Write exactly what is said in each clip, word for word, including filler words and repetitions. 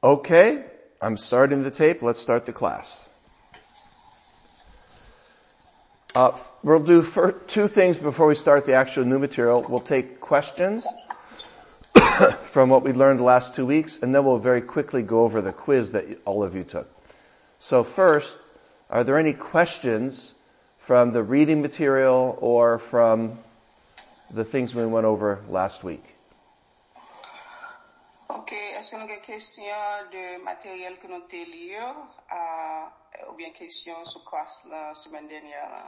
Okay, I'm starting the tape. Let's start the class. Uh, we'll do for two things before we start the actual new material. We'll take questions from what we learned the last two weeks, and then we'll very quickly go over the quiz that all of you took. So first, are there any questions from the reading material or from the things we went over last week? Ok, est-ce que nous avons des questions de matériel que nous avons lu, euh, ou bien questions sur classe la semaine dernière?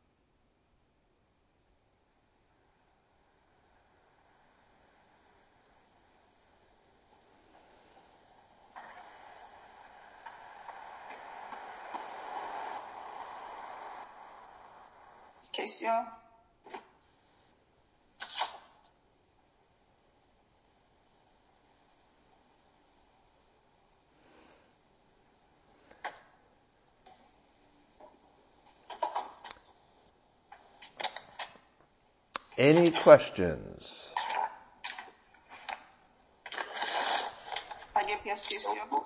Question? Any questions? Pas de questions?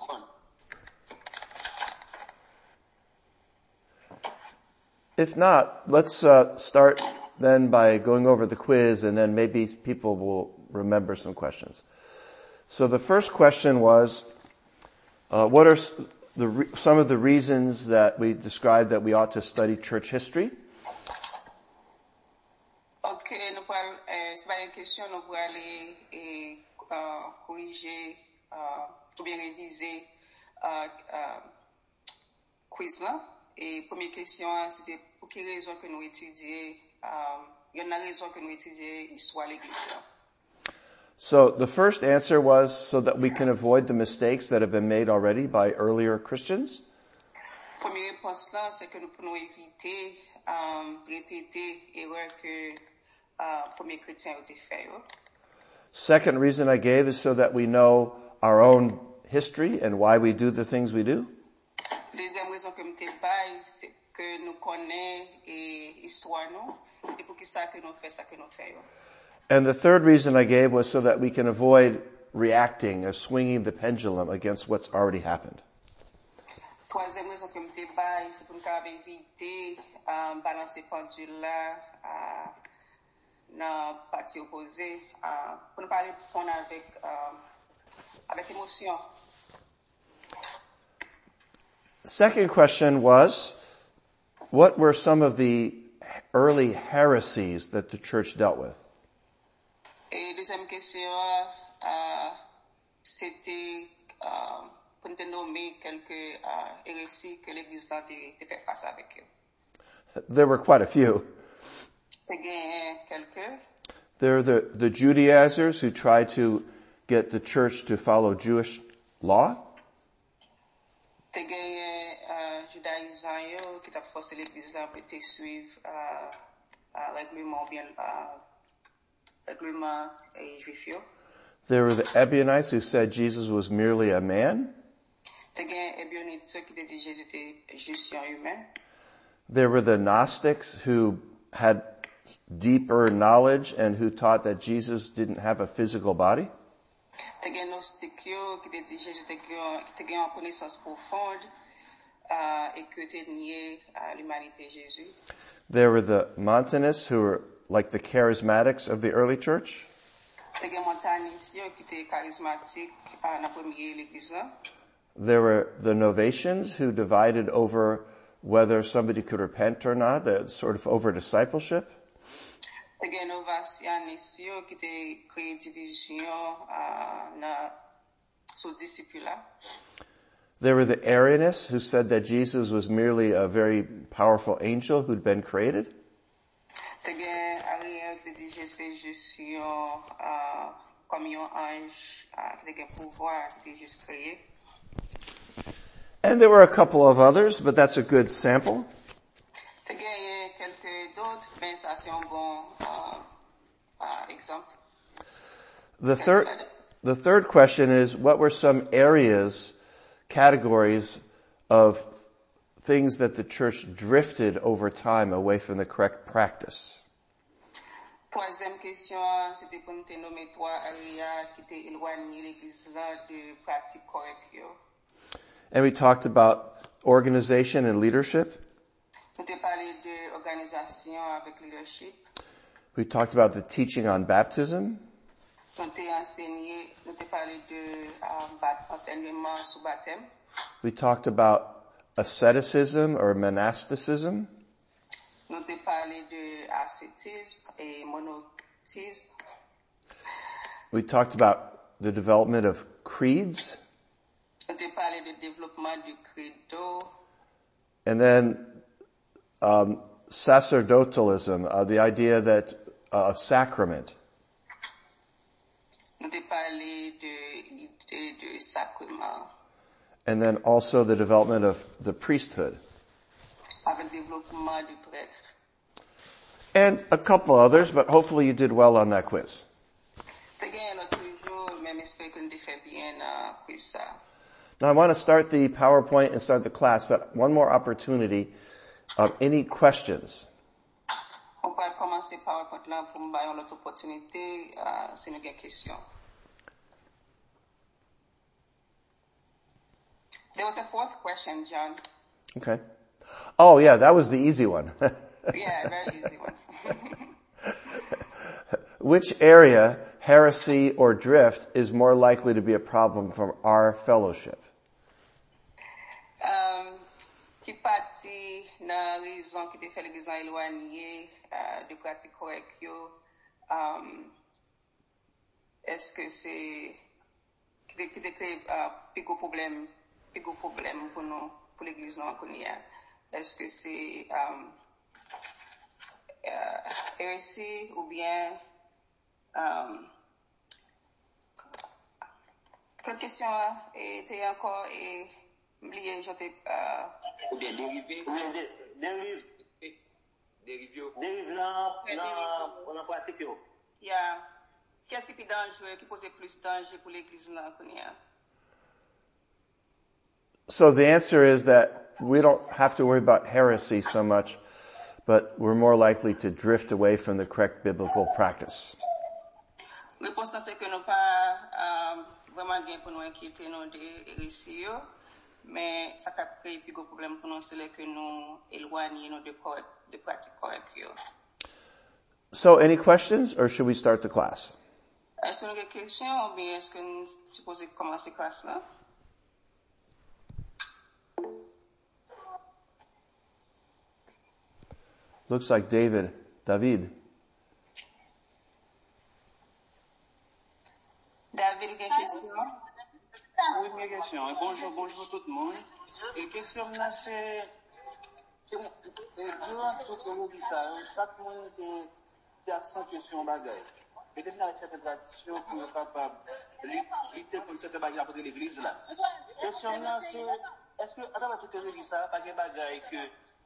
If not, let's uh, start then by going over the quiz, and then maybe people will remember some questions. So the first question was, uh, what are the re- some of the reasons that we described that we ought to study church history? Ok, nous parlons, euh, c'est pas une question, nous pourrons aller et euh, corriger euh, ou bien réviser euh, euh, quiz là. Et première question, c'était pour quelle raison que nous étudions, euh, il y en a raison que nous étudions l'histoire de l'Église. So the first answer was so that we can avoid the mistakes that have been made already by earlier Christians. Première réponse là, c'est que nous pouvons éviter euh, répéter erreurs que euh, premiers chrétiens ont fait. Second reason I gave is so that we know our own history and why we do the things we do. Deuxième raison que me bail, c'est que nous connaissons l'histoire nous et pour qui ça que nous fait ça que nous fait. And the third reason I gave was so that we can avoid reacting or swinging the pendulum against what's already happened. Troisième raison que me bail, c'est pour nous éviter euh, balancer pendule là euh, dans partie opposée euh, pour ne pas répondre avec euh, avec émotion. The second question was, what were some of the early heresies that the church dealt with? Et deuxième question, euh, c'était euh, pour nous nommer quelques euh, hérésies que l'Église a fait face avec eux. There were quite a few. Quelques. There are the, the Judaizers who tried to get the church to follow Jewish law. Judaïsants qui t'a forcé l'Église là pour te suivre règlement bien règlement juif. There were the Ebionites who said Jesus was merely a man. There were the Gnostics who had deeper knowledge and who taught that Jesus didn't have a physical body. There were the Montanists who were like the charismatics of the early church. There were the Novatians who divided over whether somebody could repent or not, that sort of over discipleship. There were the Arianists who said that Jesus was merely a very powerful angel who'd been created. And there were a couple of others, but that's a good sample. The third, the third question is, what were some areas, categories of things that the church drifted over time away from the correct practice? Troisième question, c'était pour nous te nommer trois areas qui étaient éloignées l'église là de pratiques correctes. And we talked about organization and leadership. Nous t'ai parlé de organisation avec leadership. We talked about the teaching on baptism. Nous t'ai enseigné, nous t'ai parlé de um, enseignement sur baptême. We talked about asceticism or monasticism. Nous t'ai parlé de ascétisme et monothéisme. We talked about the development of creeds. Nous t'ai parlé de développement du credo. And then um, sacerdotalism, uh, the idea that uh, of sacrament. Nous t'ai parlé de l'idée de sacrement. And then also the development of the priesthood. Avec développement du prêtre. And a couple others, but hopefully you did well on that quiz. Now I want to start the PowerPoint and start the class, but one more opportunity. Uh, any questions? On peut commencer PowerPoint là pour me donner l'autre opportunité si nous avons des questions. There was a fourth question, John. Okay. Oh yeah, that was the easy one. Yeah, very easy one. Which area, heresy or drift, is more likely to be a problem for our fellowship? Um, qui parti na raison qui te fait l'église éloignée de pratique correcte yo, um, est-ce que c'est qui te qui te crée plus gros problème, plus gros problème pour nous pour l'église non connaît? Est-ce que c'est um, uh, hérésie ou bien um, quelle question était encore et oublié je t'ai uh, ou bien dérivé ou bien dérive dérive dérive là là on a pratique yo. Yeah. Qu'est-ce qui est dangereux, qui pose plus danger pour l'église là connaît? So the answer is that we don't have to worry about heresy so much, but we're more likely to drift away from the correct biblical practice. Réponse c'est que nous pas vraiment bien pour nous inquiéter nous de hérésie, mais ça peut créer plus gros problème pour nous c'est que nous éloigner nous de de pratiques correctes. So any questions or should we start the class? Est-ce que vous avez des questions ou bien est-ce que nous supposons commencer la classe là? Looks like David. David. David, une question? Oui, une question. Bonjour, bonjour tout le monde. La question là, c'est, c'est, durant toute le ça, chaque monde qui accentue sur un bagage. Et déjà avec cette tradition pour être capable de lutter contre cette bagage après l'église là. La question là, c'est, est-ce que, à travers toute l'église ça, pas de bagage que,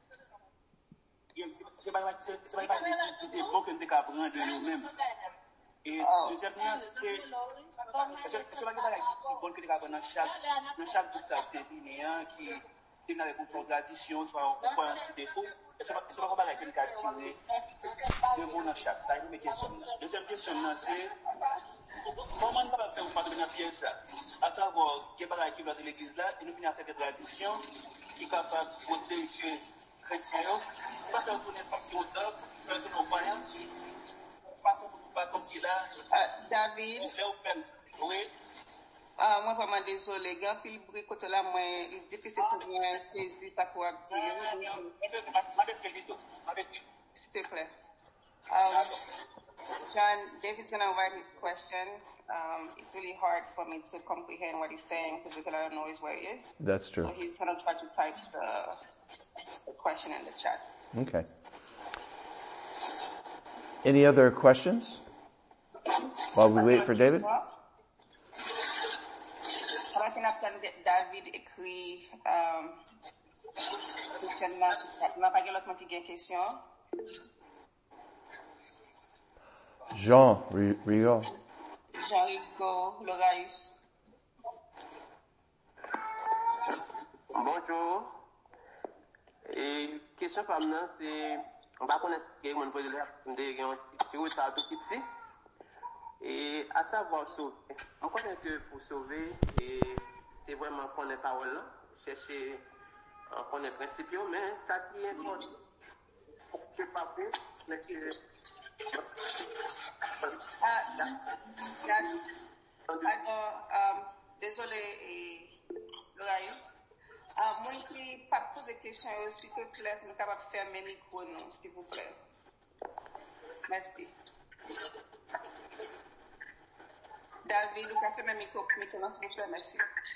c'est pas c'est pas des bons que nous devons apprendre de nous-mêmes. Et deuxièmement, c'est c'est pas des bon que nous apprendre dans chaque dans chaque bout de sa défini qui qui n'a pas une tradition soit croyance qui défaut. C'est pas c'est pas pas que nous tirer de bon dans chaque. Ça une question. Deuxième question c'est comment nous va faire pour devenir fier ça. À savoir que pas qui va dans l'église là et nous finir cette tradition qui est capable de protéger chrétiens. Pas faire tourner façon d'homme, faire tourner croyance, façon pas comme si là. David. Oui. Ah, moi vraiment désolé, gars, Philippe bruit côté là, moi, il est difficile pour moi saisir ça qu'on va dire. S'il te plaît. Um, John, David's gonna write his question. Um, it's really hard for me to comprehend what he's saying because there's a lot of noise where he is. That's true. So he's gonna try to type the, the question in the chat. Okay. Any other questions while we wait for David? David écrit um, Jean Rigaud. Jean Rigaud, Loraïus. Bonjour. Et question pour moi, c'est, on va connaître que mon voisin là, on c'est où ça tout petit. Et à savoir sauver. On connaît que pour sauver, et c'est vraiment connaître parole là, chercher à connaître principe, mais ça qui est important, c'est pas pour, mais que Ah, alors, um, désolé, Laurent. Uh, moi qui pas poser question, s'il te plaît, si nous sommes capables de fermer le micro, non, s'il vous plaît. Merci. David, vous pouvez fermer le micro, micro, s'il vous plaît, merci.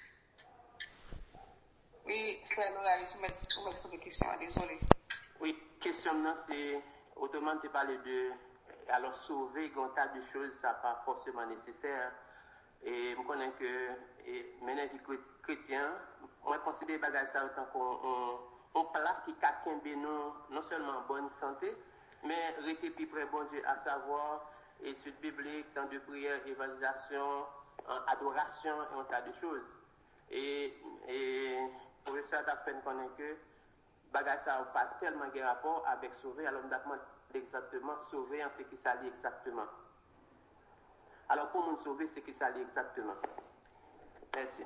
Oui, frère Laurent, vous me poser question, désolé. Oui, question là, c'est autrement de parler de alors sauver un tas de choses, ça pas forcément nécessaire. Et je connais que et maintenant les chrétiens, on considère bagage ça autant qu'on on place qui quelqu'un de nous non seulement en bonne santé, mais rester plus près bon Dieu, à savoir études bibliques, temps de prière, évangélisation, adoration et un tas de choses. Et et pour ça, t'as fait connaître que bagage ça n'a pas tellement de rapport avec sauver, alors on demande exactement sauver en ce qui s'allie exactement. Alors pour nous sauver, c'est ce qui s'allie exactement. Merci.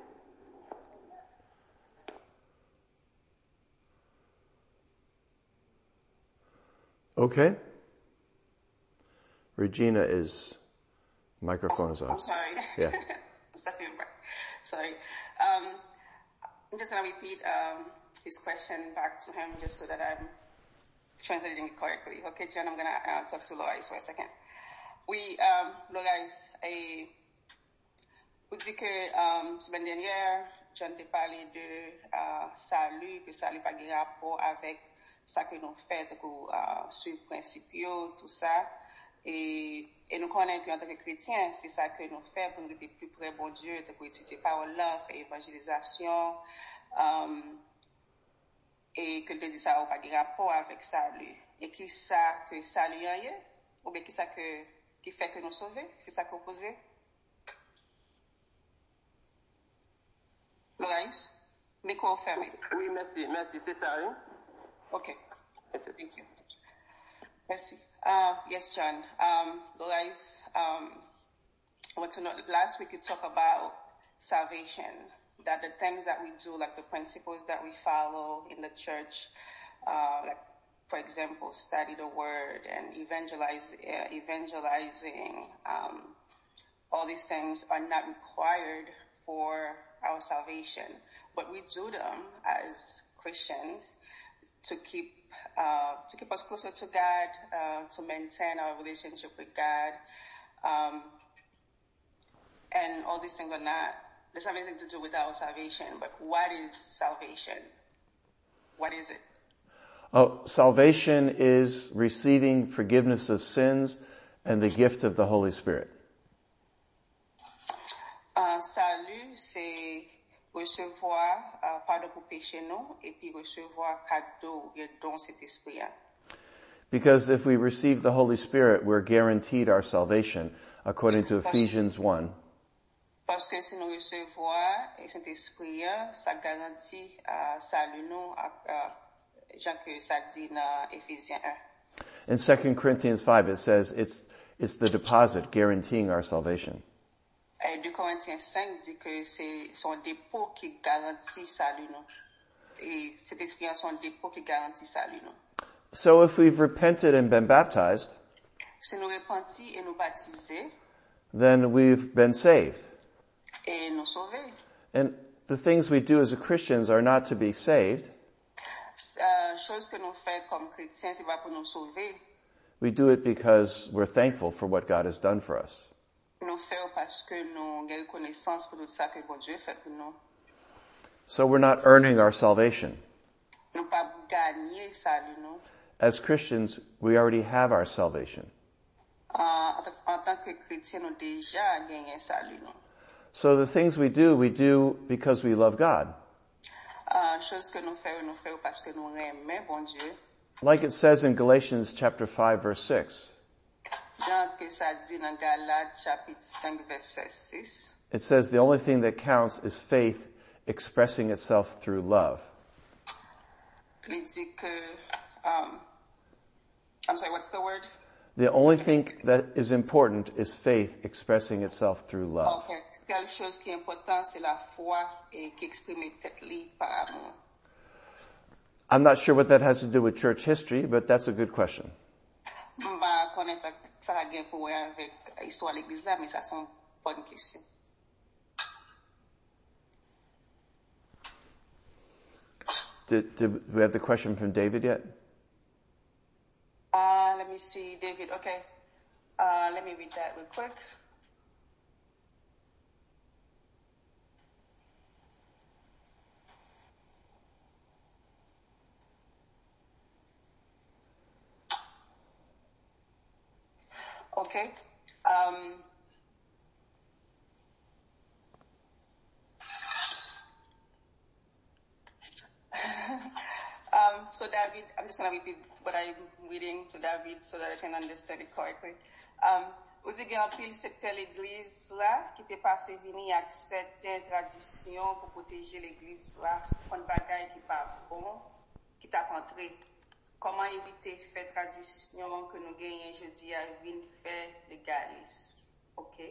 Okay. Regina is, microphone is off. I'm sorry. Yeah. Sorry. Um, I'm just going to repeat um, his question back to him just so that I'm translating it correctly. Okay, John, I'm going to uh, talk to Loïs for a second. Oui, um, Loïs, et vous dites que um, semaine dernière, John t'a parlé de uh, salut, que salut pas de rapport avec ça que nous faisons, que uh, suivre principio, tout ça. Et, et nous connaissons qu'en tant que chrétiens, c'est ça que nous faisons pour nous être plus près bon Dieu, pour étudier parole là, faire évangélisation, um, et que le dit ça n'a pas de rapport avec salut. Et qui ça que salut est, ou bien qui ça que, qui fait que nous sauver? C'est ça que vous posez? Loïs? Micro fermé. Oui, merci, merci, c'est ça, hein? Okay. Thank you. Merci. Uh, yes, John. Um, Loïs, um, I want to know, last week you talked about salvation, that the things that we do, like the principles that we follow in the church, uh, like, for example, study the word and evangelize, uh, evangelizing, um, all these things are not required for our salvation, but we do them as Christians to keep, uh, to keep us closer to God, uh, to maintain our relationship with God, um, and all these things are not, there's have anything to do with our salvation, but what is salvation? What is it? Oh, salvation is receiving forgiveness of sins and the gift of the Holy Spirit. Uh, salut, c'est recevoir uh, pardon pour péché nous et puis recevoir cadeau et don cet esprit. Because if we receive the Holy Spirit, we're guaranteed our salvation, according to Ephesians one. Parce que si nous recevons cet esprit, ça garantit uh, salut nous, uh, Jean que ça dit dans Éphésiens one. In Second Corinthians five, it says it's it's the deposit guaranteeing our salvation. Et deux Corinthiens five dit que c'est son dépôt qui garantit salut nous. Et cet esprit est son dépôt qui garantit salut nous. So if we've repented and been baptized, si nous repentis et nous baptisés, then we've been saved. Et nous sauvés. And the things we do as Christians are not to be saved. Uh, chose que nous faisons comme chrétiens, c'est pas pour nous sauver. We do it because we're thankful for what God has done for us. Nous faisons parce que nous avons reconnaissance pour tout ça que bon Dieu fait pour nous. So we're not earning our salvation. Nous pas gagner salut nous. As Christians, we already have our salvation. Uh, en tant que chrétien, nous déjà gagné salut nous. So the things we do, we do because we love God. Uh, chose que nous faisons, nous faisons parce que nous aimons bon Dieu. Like it says in Galatians chapter five verse six. Jean que ça dit dans Galates chapitre five verset six. It says the only thing that counts is faith expressing itself through love. Il dit que, um, I'm sorry, what's the word? The only thing that is important is faith expressing itself through love. Ok, seule chose qui est importante, c'est la foi et qui exprime tête li par amour. I'm not sure what that has to do with church history, but that's a good question. Mba konnen sa sa gen pou wè avec histoire l'église là, mais ça c'est une bonne question. Did, did we have the question from David yet? Uh, let me see, David. Okay. Uh, let me read that real quick. Okay. Um, um, so David, I'm just going to repeat what I'm reading to David so that I can understand it correctly. Um, ou di gen pile secteur l'église là, qui te passe vini avec certaines traditions pour protéger l'église là, kon bagay qui pas bon, qui t'a entré. Comment éviter faire tradition que nous gagnons jeudi à venir faire légaliste? Okay.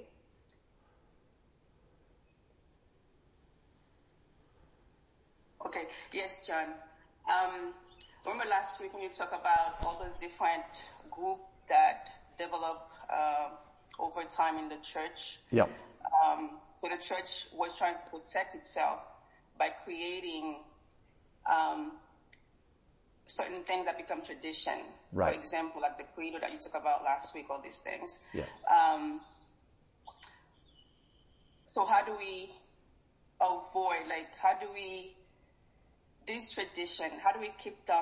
Okay. Yes, John. Um, remember last week when you talked about all those different groups that develop uh, over time in the church? Yeah. Um, so the church was trying to protect itself by creating um, certain things that become tradition. Right. For example, like the credo that you talked about last week, all these things. Yeah. Um, so how do we avoid, like, how do we, this tradition, how do we keep them,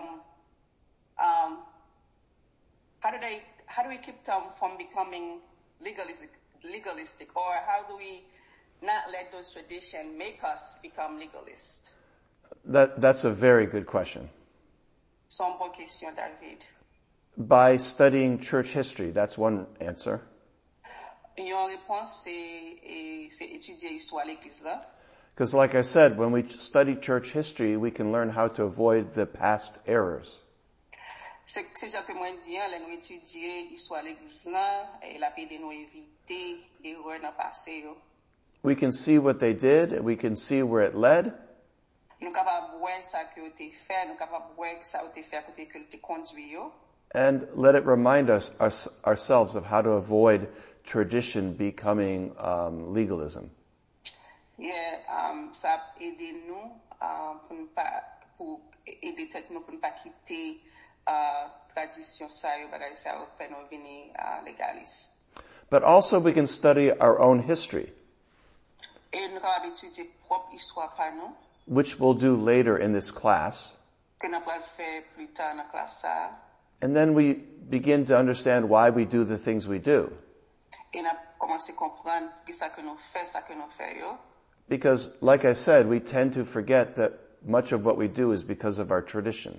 um, how do they, how do we keep them from becoming legalistic, legalistic, or how do we not let those traditions make us become legalist? That, that's a very good question. C'est une bonne question, David. By studying church history, that's one answer. Une réponse, c'est, c'est étudier l'histoire de l'église là. Because like I said, when we study church history, we can learn how to avoid the past errors. C'est, c'est ça que moi dis, là, nous étudier l'histoire de l'église là, et la paix de nous éviter erreurs dans le passé. We can see what they did, we can see where it led, Nous capables voir ça que t'es fait, nous capables voir ça que t'es fait côté que t'es conduit yo. and let it remind us our, ourselves of how to avoid tradition becoming um, legalism. Yeah, um, ça aider nous um, pour ne pas pour aider tête nous pour ne pas quitter uh, tradition ça yo bagay ça yo fait nous venir uh, légaliste. But also we can study our own history, Et nous capables étudier propre histoire par nous, which we'll do later in this class. que nous allons faire plus tard dans classe ça. And then we begin to understand why we do the things we do. Et nous commencer à comprendre qui ça que nous fait, ça que nous fait yo. Because, like I said, we tend to forget that much of what we do is because of our tradition.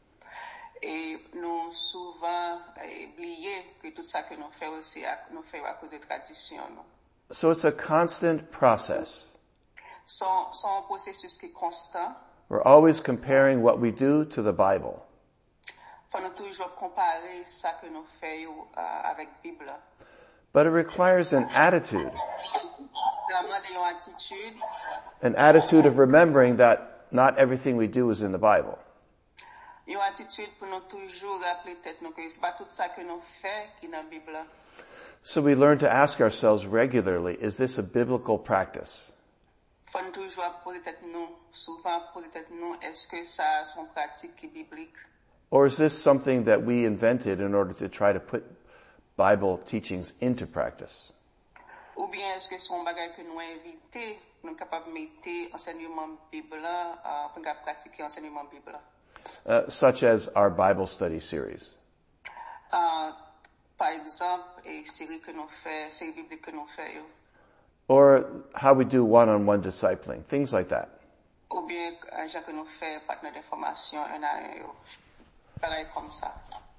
Et nous souvent eh, oublier que tout ça que nous fait aussi, à- nous fait à cause de tradition. Non? So it's a constant process. C'est c'est un processus qui est constant. We're always comparing what we do to the Bible. Faut nous toujours comparer ça que nous faisons euh, avec la Bible. But it requires an attitude, C'est vraiment une attitude, an attitude of remembering that not everything we do is in the Bible. une attitude pour nous toujours rappeler tête nous que c'est pas tout ça que nous faisons qui est dans la Bible. So we learn to ask ourselves regularly, is this a biblical practice? Faut nous toujours poser tête nous, souvent poser tête nous, est-ce que ça sont pratiques qui bibliques? Or is this something that we invented in order to try to put Bible teachings into practice? Ou bien est-ce que c'est un bagage que nous invitons, nous sommes capables de mettre enseignement Bible, euh, pour nous pratiquer enseignement Bible. Uh, such as our Bible study series. Euh, par exemple, et série que nous faisons, série biblique que nous faisons. Or how we do one-on-one discipling, things like that. Ou bien, un genre que nous faisons partenaire d'information, un à un, yo. Pareil comme ça.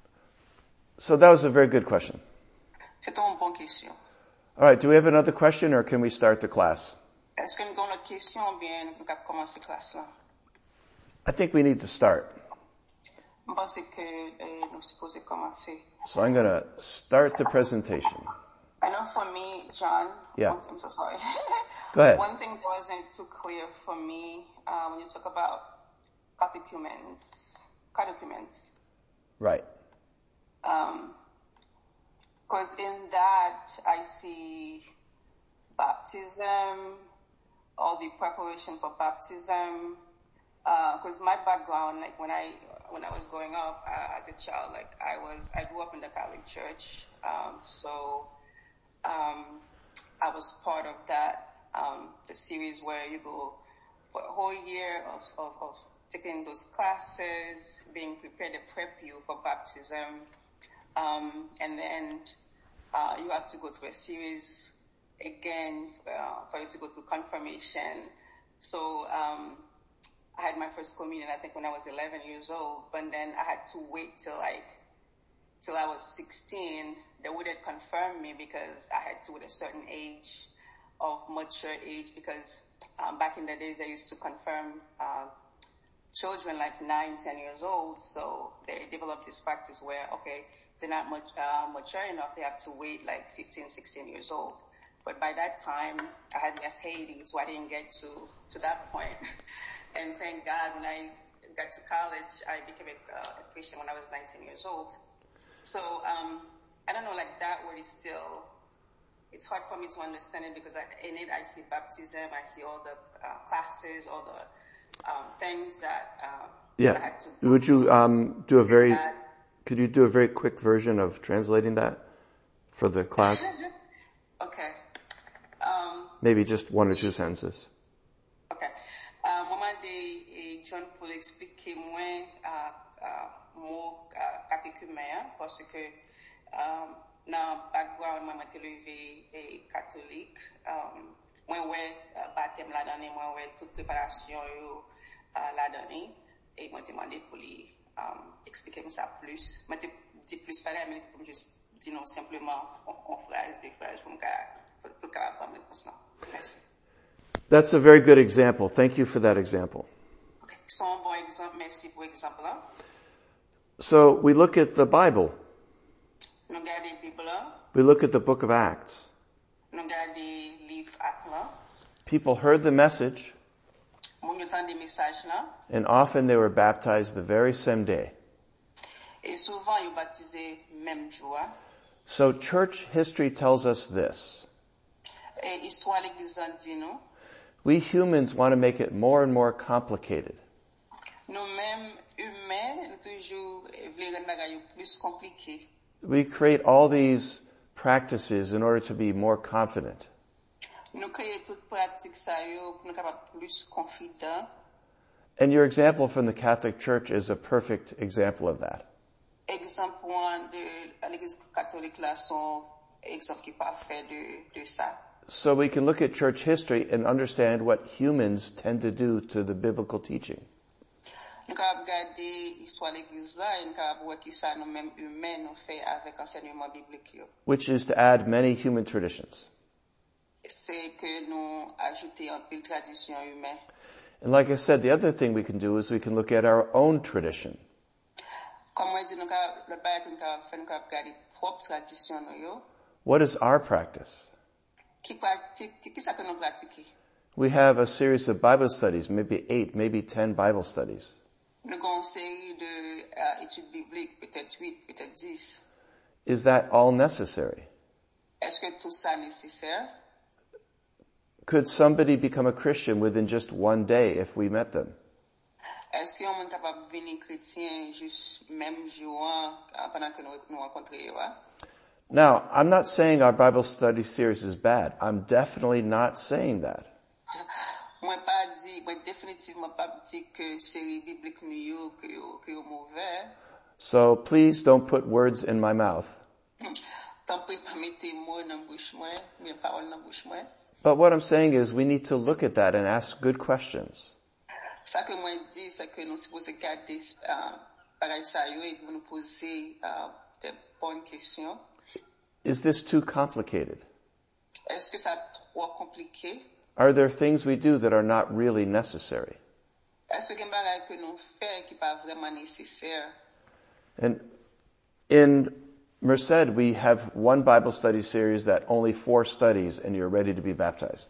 So that was a very good question. C'est une bonne question. All right, do we have another question or can we start the class? Est-ce que nous avons une autre question ou bien nous pouvons commencer la classe là? I think we need to start. Je pense que euh, nous supposons commencer. So I'm going to start the presentation. I know for me, John, Yeah. I'm so sorry. Go ahead. One thing that wasn't too clear for me uh, when you talk about catechumens, catechumens. Right. Because um, in that I see baptism, all the preparation for baptism. Because uh, my background, like when I when I was growing up uh, as a child, like I was I grew up in the Catholic Church, um, so um, I was part of that um, the series where you go for a whole year of, of, of taking those classes, being prepared to prep you for baptism, um, and then uh, you have to go through a series again uh, for you to go through confirmation. So um, I had my first communion, I think, when I was eleven years old, but then I had to wait till like till I was sixteen. They wouldn't confirm me because I had to at a certain age of mature age, because um, back in the days they used to confirm uh, children like nine, ten years old. So they developed this practice where, okay, they're not much, uh, mature enough, they have to wait like fifteen, sixteen years old. But by that time, I had left Haiti, so I didn't get to, to that point. And thank God, when I got to college, I became a, uh, a Christian when I was nineteen years old. So, um, I don't know, like that word is still, it's hard for me to understand it, because I, in it I see baptism, I see all the uh, classes, all the um, things that uh, Yeah. I had to do. Would you um, do a very, that. could you do a very quick version of translating that for the class? Okay. Um, Maybe just one or two sentences. Ok. Uh, Maman de John pour expliquer moins uh, uh, mot uh, catéchuméen, parce que um, dans background maman te levé et catholique, um, moi ouais uh, baptême la donné, moi ouais toute préparation yo uh, la donné, et moi te demandé pour lui um, expliquer ça plus. Moi te dit plus par la minute pour me juste dire non simplement en, en phrase, des phrases pour me pour pour capable prendre réponse là. Merci. That's a very good example. Thank you for that example. Okay. C'est un bon exemple. Merci pour exemple là. So we look at the Bible. Nous regardons Bible là. We look at the book of Acts. Nous regardons livre Actes là. People heard the message, Moun yo tande message là. and often they were baptized the very same day. Et souvent yo baptisé même jour. So church history tells us this. Et histoire l'église là dit nous, We humans want to make it more and more complicated. nous-mêmes humains, nous toujours voulons rendre bagay plus compliqué. We create all these practices in order to be more confident. Nous créons toute pratique ça yo pour nous capable plus confident. And your example from the Catholic Church is a perfect example of that. Exemple de l'église catholique là sont exemple qui parfait de de ça. So we can look at church history and understand what humans tend to do to the biblical teaching. Nous capable regarder histoire l'église là et nous capable voir qui ça nous mêmes humains nous fait avec enseignement biblique yo. Which is to add many human traditions. C'est que nous ajouter un pile tradition humaine. And like I said, the other thing we can do is we can look at our own tradition. Comme moi dit nous capable le bail que nous capable faire nous capable regarder propre tradition nous yo. What is our practice? Qui pratique qui ça que nous pratiquer. We have a series of Bible studies, maybe eight, maybe ten Bible studies. Nous avons une série de euh, études bibliques, peut-être huit, peut-être dix. Is that all necessary? Est-ce que tout ça est nécessaire? Could somebody become a Christian within just one day if we met them? Est-ce qu'on est capable de devenir chrétien juste même jour pendant que nous nous rencontrons? Now, I'm not saying our Bible study series is bad. I'm definitely not saying that. Moi pas dit, moi définitivement pas dit que série biblique nous yo que yo que yo mauvais. So please don't put words in my mouth. Tant pis pas mettre mots dans bouche moi, mes paroles dans bouche moi. But what I'm saying is we need to look at that and ask good questions. Ça que moi dis, c'est que nous supposons garder pareil ça yo et nous poser des bonnes questions. Is this too complicated? Est-ce que c'est trop compliqué? Are there things we do that are not really necessary? Est-ce que quelque chose que nous faisons qui pas vraiment nécessaire? And in Merced, we have one Bible study series that only four studies and you're ready to be baptized.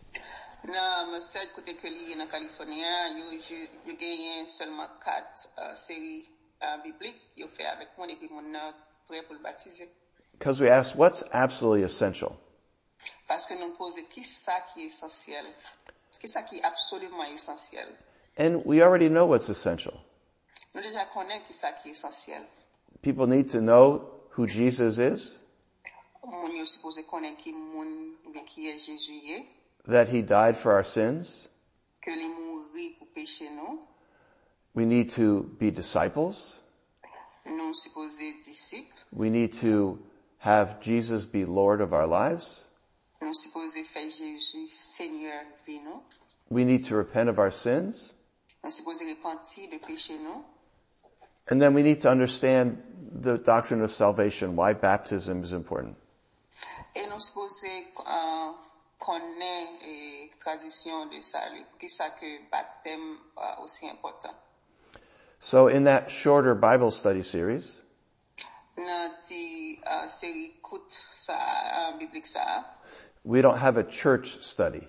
Na Merced kote ke li nan California, yo yo genyen seulement quatre uh, séries uh, bibliques yo fait avec mon et puis mon nan prêt pour le baptiser. Because we asked, what's absolutely essential? Parce que nous posons qui ça qui est essentiel, qui ça qui est absolument essentiel. And we already know what's essential. Nous déjà connaissons qui ça qui est essentiel. People need to know who Jesus is, Moun yo supposé connaître qui moun ou bien qui est Jésus est, that he died for our sins. que li mouri pour péché nous. We need to be disciples. Nous supposé disciples. We need to have Jesus be Lord of our lives. Nous supposé faire Jésus Seigneur vie nous. We need to repent of our sins. Nous supposé repentir de péché nous. And then we need to understand the doctrine of salvation, why baptism is important. Et nous supposé euh, connaître et tradition de salut, pour qui ça que baptême euh, aussi important. So in that shorter Bible study series, Dans ti uh, série courte ça uh, biblique ça, we don't have a church study.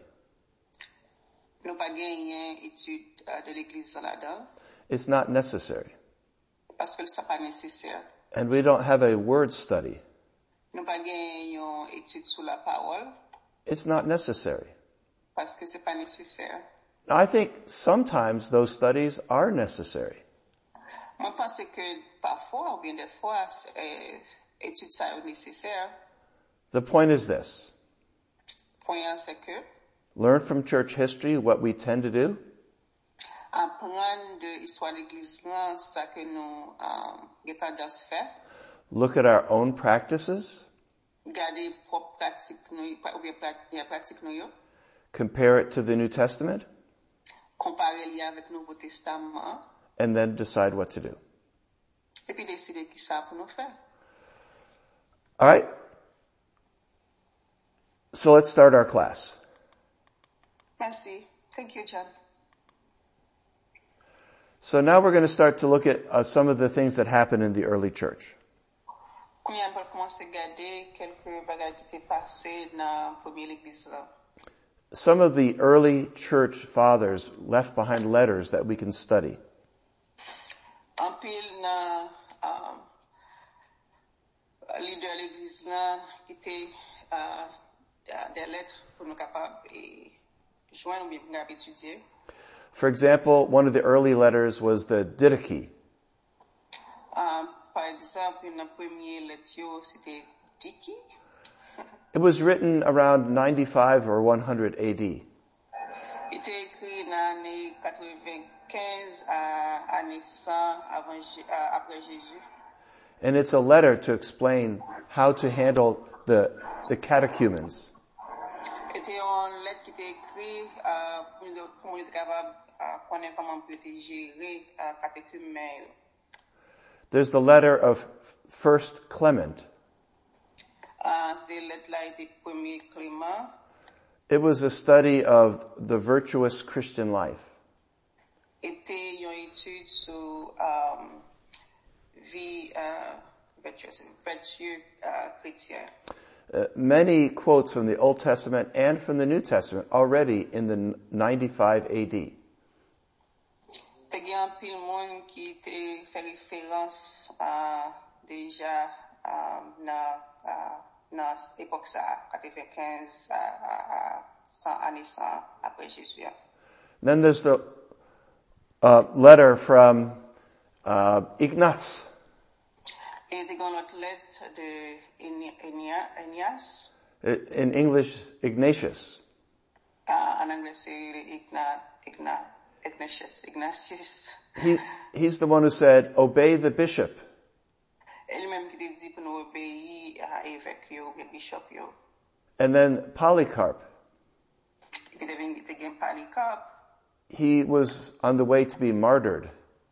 nous pas gagné étude uh, de l'église là-dedans, It's not necessary. parce que ça pas nécessaire. And we don't have a word study. Nous pas gagné une étude sur la parole, It's not necessary. parce que c'est pas nécessaire. Now, I think sometimes those studies are necessary. Moi, je pense que parfois, ou bien des fois, euh, étude ça est nécessaire. The point is this. Point c'est que, Learn from church history what we tend to do, apprendre de l'histoire de l'église là, c'est ça que nous, euh, avons tendance à faire. look at our own practices, Garder propre pratique nous, ou bien pratique, pratique nous, yo. compare it to the New Testament, Comparer li avec le Nouveau Testament, and then decide what to do. et puis décider qui ça pour nous faire. All right? So let's start our class. Merci. Thank you, John. So now we're going to start to look at uh, some of the things that happened in the early church. Combien on va commencer à regarder quelques bagages qui étaient passés dans la première église là. Some of the early church fathers left behind letters that we can study. En pile dans euh, leader de l'église là qui était euh, des lettres pour nous capables et joindre ou bien pour étudier. For example, one of the early letters was the Didache. Um, par exemple, une première lettre, c'était Dicky. It was written around ninety-five or one hundred A D. Il était écrit dans l'année quatre-vingt-quinze à année cent avant, après Jésus. And it's a letter to explain how to handle the, the catechumens. C'était une lettre qui était écrite euh, pour nous être capable de connaître comment on peut gérer euh, catéchumènes. There's the letter of First Clement. Uh, cette lettre-là était premier Clément. It was a study of the virtuous Christian life. Était une étude sur um, vie uh, vertueuse, vertueux uh, chrétien. Uh, many quotes from the Old Testament and from the New Testament already in the ninety-five A D. Te gen pile monde qui te fait référence à déjà dans dans époque ça quatre-vingt-quinze à cent années cent après Jésus. Then there's the uh, letter from uh, Ignaz. Et te gen l'autre lettre de Enias. In English, Ignatius. Uh, en anglais c'est Igna, Igna, Ignatius, Ignatius. He, he's the one who said, obey the bishop. Elle-même qui te dit pour nous obéir à évêque yo, bien bishop yo. And then Polycarp. Et puis te gen Polycarpe. He was on the way to be martyred.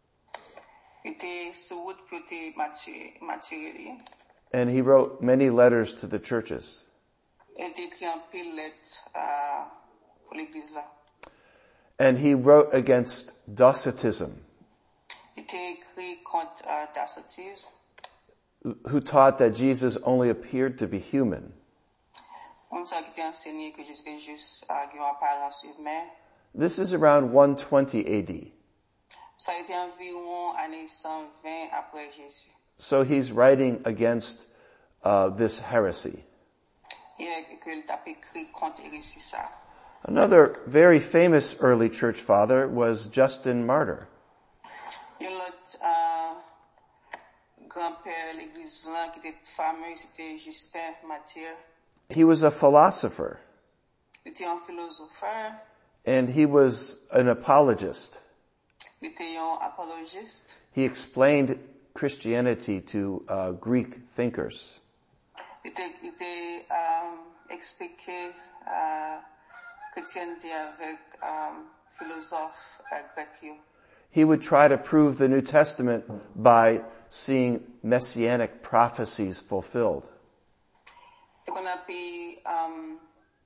Il était sur route pour te martyrer. And he wrote many letters to the churches. Elle écrit un pile lettre euh, pour l'église là. And he wrote against Docetism. Il était écrit contre uh, Tacitus, who taught that Jesus only appeared to be human. on ça qui était enseigné que Jésus était juste uh, qui a une apparence humaine. This is around one twenty A D. Ça a été environ année cent vingt après Jésus. So he's writing against uh, this heresy. Il a écrit contre hérésie ça. Another very famous early church father was Justin Martyr. Il y a l'autre uh, grand-père l'église là qui était fameux, c'était Justin Martyr. He was a philosopher, Il était un philosophe, and he was an apologist. il était un apologiste. He explained Christianity to uh, Greek thinkers. Il était, il était um, expliqué uh, chrétienté avec um, philosophe uh, grec. He would try to prove the New Testament by seeing messianic prophecies fulfilled. Donc on a pu um,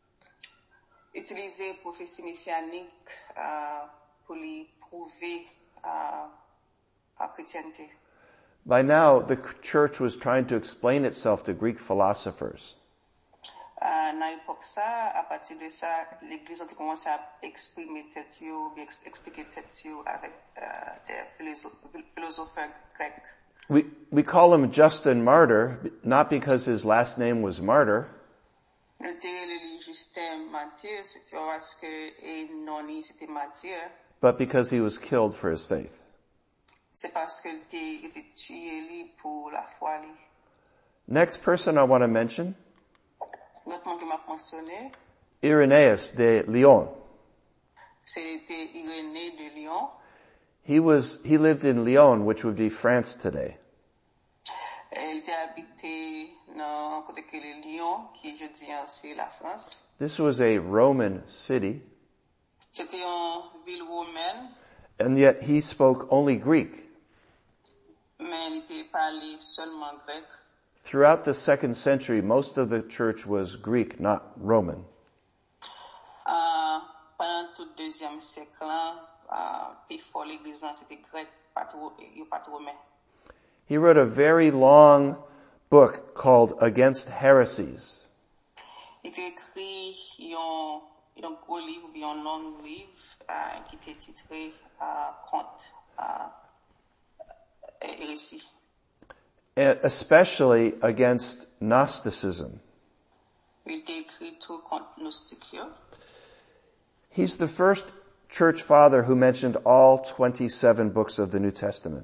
utiliser prophétie messianique uh, pour lui prouver uh, la chrétienté. By now, the church was trying to explain itself to Greek philosophers. Uh, dans l'époque ça, à partir de ça, l'église a commencé à exprimer tête yo, expliquer tête yo avec uh, des philosophes, philosophes grecs. We, we call him Justin Martyr, not because his last name was Martyr, Nous disions Justin Martyr, c'était parce que et non c'était Martyr, but because he was killed for his faith. c'est parce que il était tué lui pour la foi lui. Next person I want to mention, L'autre monde que m'a mentionné, Irenaeus de Lyon. c'était Irénée de Lyon. He was, he lived in Lyon, which would be France today. Elle était habitée dans côté que le Lyon, qui je dis c'est la France. This was a Roman city, C'était une ville romaine, and yet he spoke only Greek. mais il était parlé seulement grec. Throughout the second century, most of the church was Greek, not Roman. Uh, pendant tout le deuxième siècle, uh, puis fort l'église, c'était grec, pas trop, pas trop romain. He wrote a very long book called Against Heresies. Il a écrit un, un gros livre, ou un long livre, uh, qui était titré uh, Contre uh, hérésie. And especially against Gnosticism. Il a écrit tout contre gnostique. He's the first church father who mentioned all twenty-seven books of the New Testament.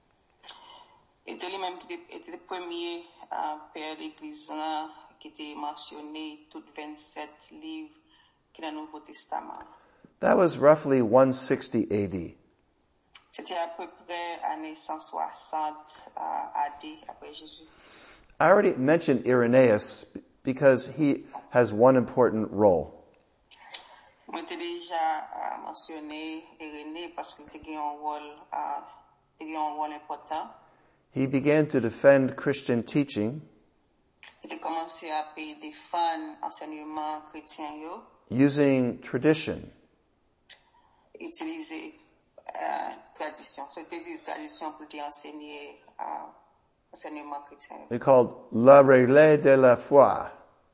Il était lui-même qui était le premier uh, père d'église qui était mentionné tous vingt-sept livres qui dans le Nouveau Testament. That was roughly one sixty A D. C'était à peu près année cent soixante uh, A D après Jésus. I already mentioned Irenaeus because he has one important role. Moi, j'ai déjà uh, mentionné Irénée parce qu'il a un rôle, uh, il a un rôle important. He began to defend Christian teaching Il a commencé à défendre l'enseignement chrétien, yo, using tradition. utiliser uh, tradition. C'était des traditions pour enseigner uh, enseignement chrétien. They called la règle de la foi.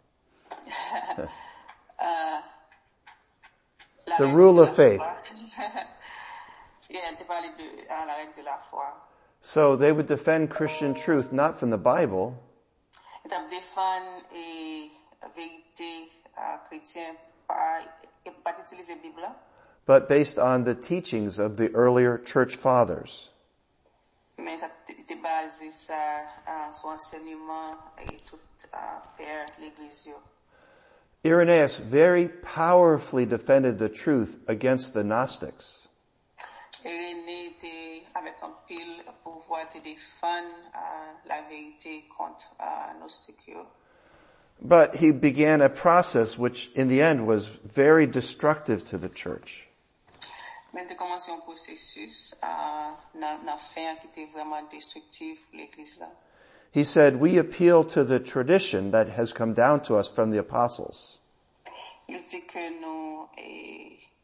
uh, The rule of faith. Yeah, tu parlais de uh, la règle de la foi. So they would defend Christian truth not from the Bible, Il a défendre la vérité uh, chrétienne pas pas utiliser Bible, but based on the teachings of the earlier church fathers. mais ça était basé sur uh, son enseignement et tout uh, père l'église. Irenaeus very powerfully defended the truth against the Gnostics. Irénée était avec un pile pouvoir de défendre uh, la vérité contre uh, gnostique. But he began a process which in the end was very destructive to the church. Mais de commencer un processus uh, dans la fin qui était vraiment destructif pour l'église là. He said, we appeal to the tradition that has come down to us from the apostles. Il dit que nous, eh,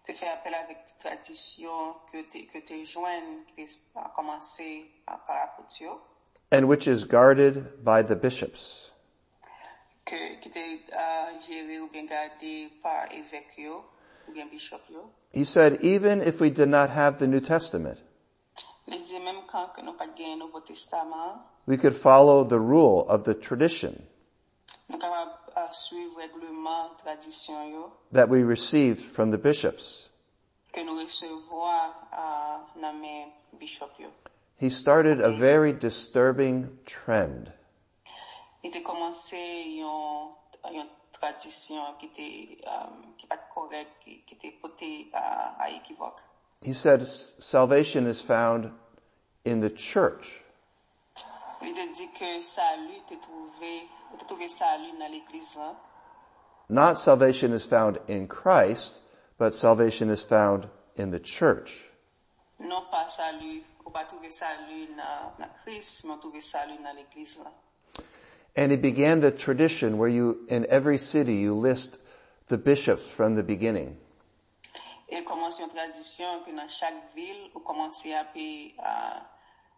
te fait appel avec tradition que te, que te joignent, qui a commencé par apôtre, and which is guarded by the bishops. que, qui te uh, géré ou bien gardé par évêque ou bien bishop yo. He said, even if we did not have the New Testament, Il dit même quand que nous pas gagné Nouveau Testament, we could follow the rule of the tradition nous capables uh, suivre règlement, tradition yo, that we received from the bishops. que nous recevons uh, dans mes bishop yo. He started a very disturbing trend. Il a commencé une, une tradition qui était um, qui pas correcte, qui, qui était portée à, à équivoque. He said salvation is found in the church. Il a dit que salut te trouvé, te trouvé salut dans l'église. Not salvation is found in Christ, but salvation is found in the church. Non pas salut, ou pas trouver salut dans, dans Christ, mais trouver salut dans l'église. And he began the tradition where you, in every city, you list the bishops from the beginning. Il commence une tradition que dans chaque ville, vous commencez à à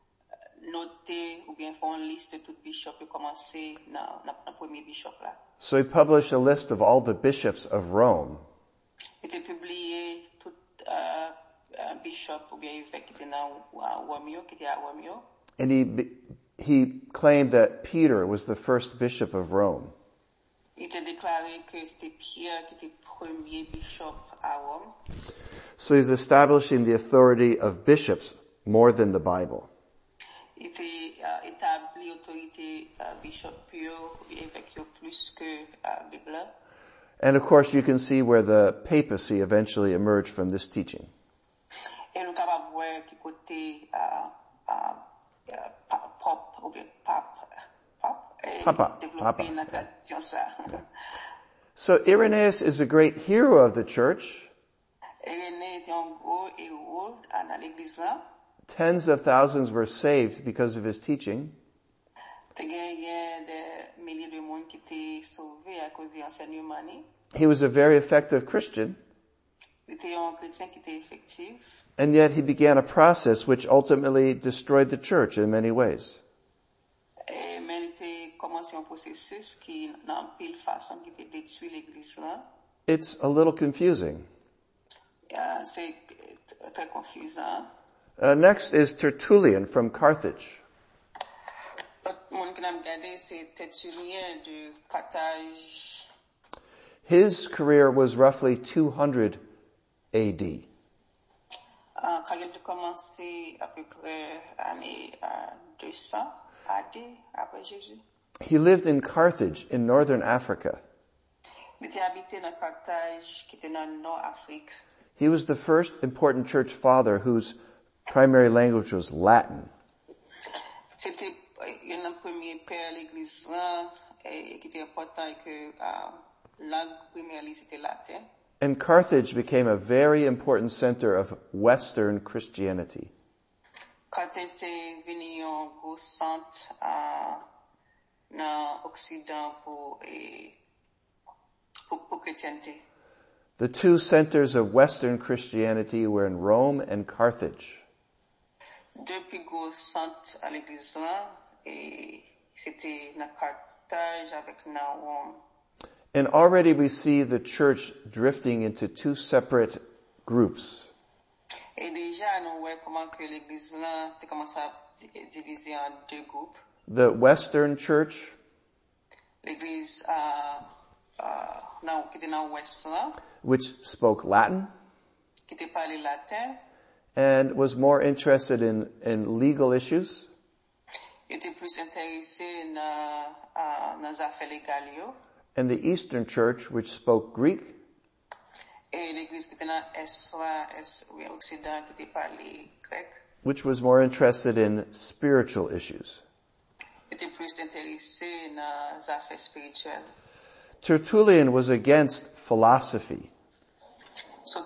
noter ou bien faire une liste de tous les bishops et commencer dans, dans le premier bishop là. So he published a list of all the bishops of Rome. Il a publié tout uh, bishop ou bien évêque qui était dans Rome, qui était à Rome. And he, he claimed that Peter was the first bishop of Rome. Il a déclaré que c'était Pierre qui était premier bishop à Rome. So he's establishing the authority of bishops more than the Bible. Il a uh, établi l'autorité uh, bishop et évêque plus que la uh, Bible. And of course you can see where the papacy eventually emerged from this teaching. Et nous capable voir qui côté uh, uh, pop ou bien pape Papa, Papa. développer la tradition ça. So Irenaeus is a great hero of the church. Irénée était un gros héros dans l'église. Tens of thousands were saved because of his teaching. Il y a des milliers de monde qui étaient sauvés à cause de l'enseignement. He was a very effective Christian. Il était un chrétien qui était effectif. And yet he began a process which ultimately destroyed the church in many ways. Et mais il était commencé un processus qui, dans pile façon, qui était détruit l'église là. It's a little confusing. Uh, c'est très confusant. Uh, next is Tertullian from Carthage. L'autre monde qui n'a regardé, c'est Tertullien de Carthage. His career was roughly two hundred A D. Uh, quand il a commencé à peu près année uh, deux cents A D après Jésus. He lived in Carthage in northern Africa. Il était habité dans Carthage, qui était dans le Nord-Afrique. He was the first important church father whose primary language was Latin. C'était un premier père à l'église là, et qui était important et que uh, langue première c'était latin. And Carthage became a very important center of Western Christianity. Carthage était venu un gros centre uh, dans l'Occident pour, et, pour, pour chrétienté. The two centers of Western Christianity were in Rome and Carthage. Deux plus gros centres à l'église là, et c'était dans Carthage avec dans Rome. And already we see the church drifting into two separate groups. Et déjà, nous voyons comment que l'église là, a commencé à diviser en deux groupes. The Western church, L'église, euh, euh, qui était dans l'ouest là, which spoke Latin qui était parlé latin, and was more interested in, in legal issues, était plus intéressé dans, euh, dans les affaires légales. and the Eastern church, which spoke Greek, Et l'église qui était dans l'est là, est, ou occident, qui était parlé grec, which was more interested in spiritual issues. était plus intéressé dans les affaires spirituelles. Tertullian was against philosophy. So,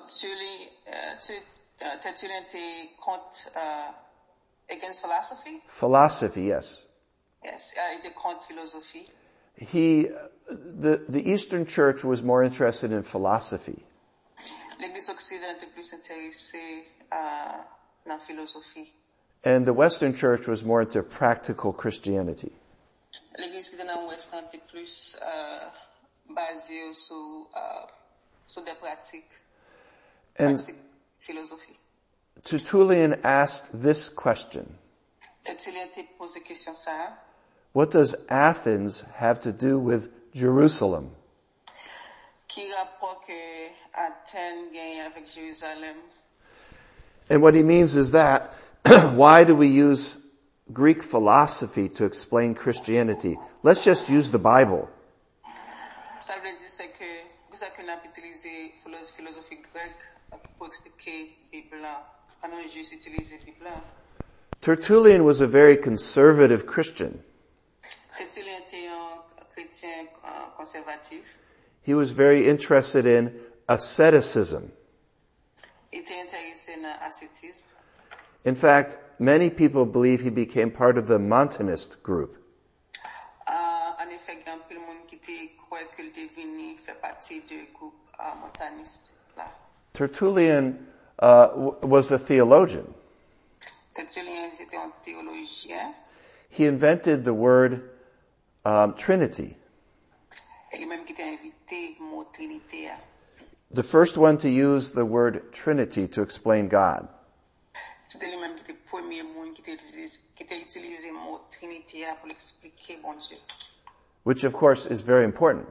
Tertullian était contre, uh, against philosophy? Philosophy, yes. Yes, uh, il était contre philosophie. He, the, the Eastern church was more interested in philosophy. L'Église occidentale est plus intéressée à la philosophie. And the Western Church was more into practical Christianity. L'Église qui est dans l'Ouest est plus euh, basée sur euh, sur des pratiques, And pratiques philosophie. Tertullian asked this question. Tertullien t'a posé question ça. What does Athens have to do with Jerusalem? Qui rapport que Athènes gagne avec Jérusalem? And what he means is that, why do we use Greek philosophy to explain Christianity? Let's just use the Bible. Ça veut dire c'est que pour ça qu'on a utilisé philosophie grecque pour expliquer Bible. On a juste utilisé Bible. Tertullian was a very conservative Christian. Tertullien était un chrétien conservatif. He was very interested in asceticism. Il était intéressé dans l'ascétisme. In fact, many people believe he became part of the Montanist group. En effet, il y a un peu de monde qui croit qu'il est devenu fait partie du groupe montaniste là. Tertullian uh, w- was a theologian. Tertullien était un théologien. He invented the word um, Trinity. Et lui-même qui était invité mot Trinité. The first one to use the word Trinity to explain God. C'était lui-même qui était le premier monde qui était utilisé mot Trinité pour expliquer bon Dieu. Which of course is very important.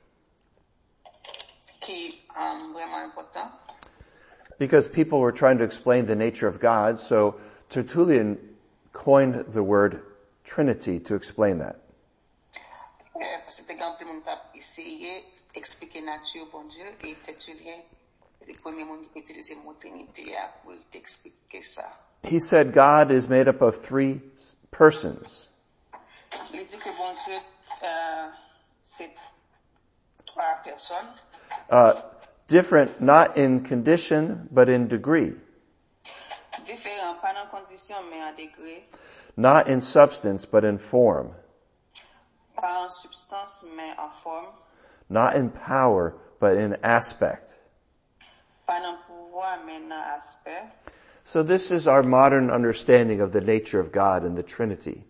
Qui est um, vraiment important. Because people were trying to explain the nature of God, so Tertullian coined the word Trinity to explain that. C'était quand tout le monde a essayé d'expliquer la nature bon Dieu et Tertullien est le premier monde qui utilise le mot Trinité pour t'expliquer ça. He said God is made up of three persons. Il dit que bon Dieu, euh, c'est trois personnes. Uh, different not in condition, but in degree. Différents, pas en condition, mais en degré. Not in substance, but in form. Pas en substance, mais en forme. Not in power, but in aspect. Pas en pouvoir, mais en aspect. So this is our modern understanding of the nature of God and the Trinity.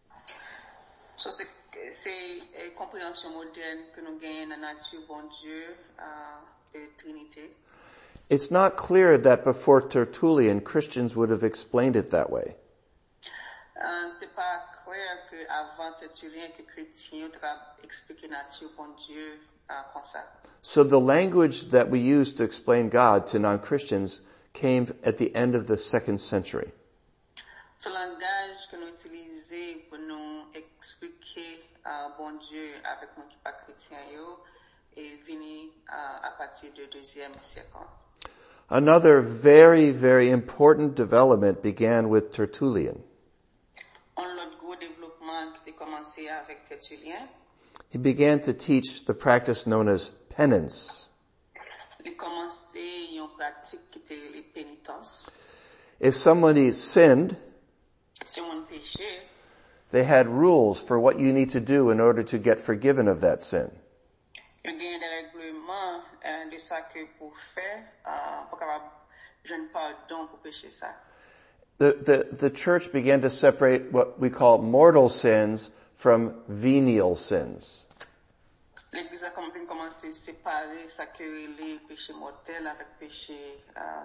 So c'est, c'est une compréhension moderne que nous gagnons dans la nature bon Dieu, euh, de Trinité. It's not clear that before Tertullian, Christians would have explained it that way. Uh, c'est pas clair que avant Tertullien que chrétien ont expliqué la nature bon Dieu uh, comme ça. So the language that we use to explain God to non-Christians came at the end of the second century. Ce langage que nous utilisons pour nous expliquer uh, bon Dieu avec nous qui pas chrétien yo est venu uh, à partir du deuxième siècle. Another very, very important development began with Tertullian. Un autre gros développement qui a commencé avec Tertullien. He began to teach the practice known as penance. Il a commencé une pratique qui était les pénitences. If somebody sinned, Si on péché, they had rules for what you need to do in order to get forgiven of that sin. il y a des règlements euh, de ça que pour faire, euh, pour capable jeune pardon pour pécher ça. The, the, the church began to separate what we call mortal sins from venial sins. L'Église a commencé à séparer ça que les péchés mortels avec péché, euh,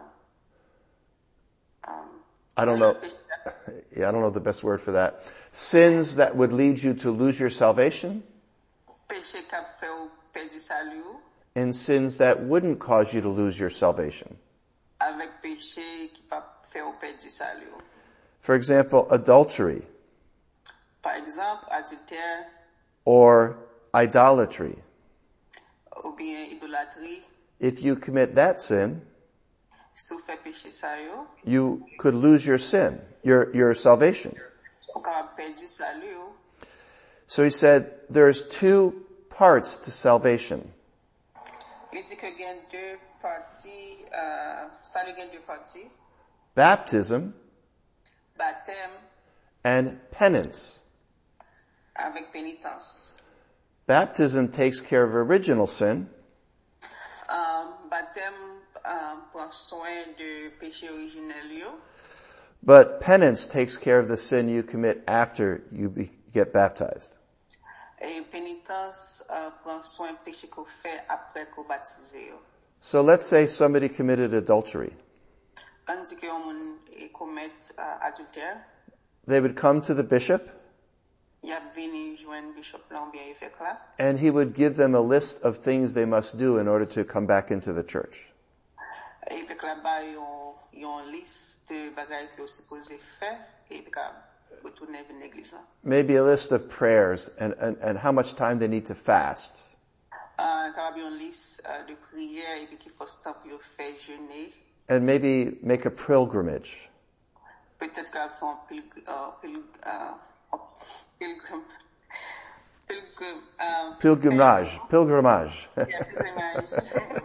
um, I don't know. Yeah, I don't know the best word for that. Sins that would lead you to lose your salvation, péché qui a fait ou perdre salut, and sins that wouldn't cause you to lose your salvation. avec péché qui pas fait ou perdre salut. For example, adultery Par exemple, adultère or idolatry. ou bien idolâtrie, If you commit that sin, si vous faites péché ça yo, you could lose your sin, your, your salvation. ou capable perdre salut. So he said, there's two parts to salvation. Il dit que il y a deux parties, euh, salut il y a deux parties, Baptism baptême and penance. avec pénitence. Baptism takes care of original sin, Um, baptême uh, prend soin de péché originel yo. But penance takes care of the sin you commit after you be, get baptized. Et pénitence uh, prend soin péché qu'on fait après qu'on baptisé yo. So let's say somebody committed adultery. On dit que on commet uh, adultère. They would come to the bishop, Y a venu joindre bishop là ou bien évêque là. and he would give them a list of things they must do in order to come back into the church. Évêque là bas yon yon liste de bagages que supposé faire et puis retourner dans l'église là. Maybe a list of prayers and, and, and how much time they need to fast. Uh, capable yon liste uh, de prières et puis qu'il faut temps pour faire jeûner. And maybe make a pilgrimage. Peut-être qu'elle fait un pilgrim, uh, pilgrim, uh, pilgrim, pilgrim, uh, Pilgrimage. Pilgrimage. yeah, pilgrimage.